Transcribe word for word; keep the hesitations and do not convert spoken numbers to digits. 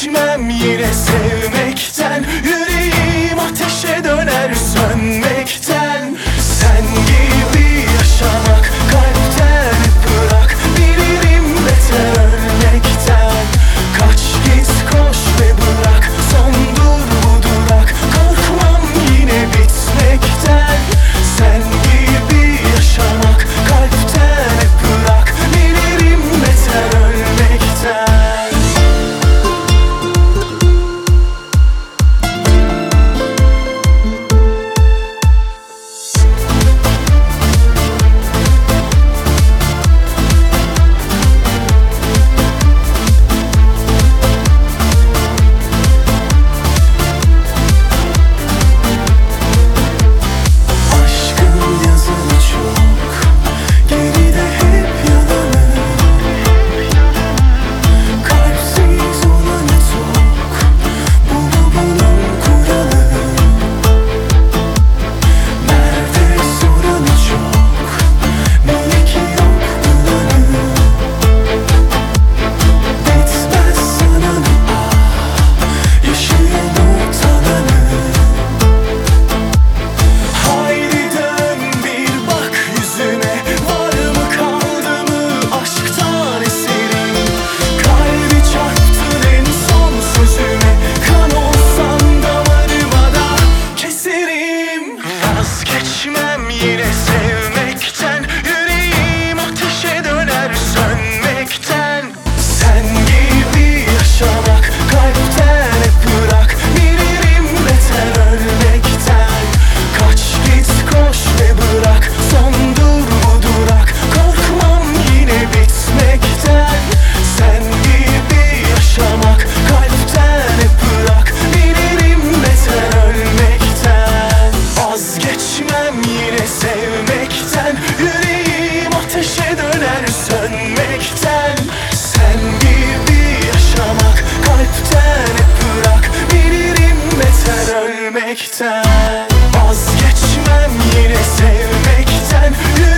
Vazgeçmem yine sevmekten. Yüreğim ateşe döner sönmekten. Sen gibi yaşamak kalpten bırak. Bilirim beter ölmekten. Kaç git koş ve bırak. Sondur bu durak. Korkmam yine bitmekten. Sen gibi yaşamak kalpten bırak. Bilirim beter ölmekten. Vazgeçmem yine sevmekten. Yüreğim ateşe döner sönmekten. Sen gibi yaşamak kalpten bırak. Bilirim beter ölmekten. Kaç git koş ve bırak. Sondur bu durak. Korkmam yine bitmekten. Sen gibi yaşamak kalpten bırak. Bilirim beter ölmekten. Vazgeçmem yine sevmekten. Yüreğim ateşe döner sönmekten. Sen gibi yaşamak kalpten bırak. Bilirim beter ölmekten. Vazgeçmem yine sevmekten.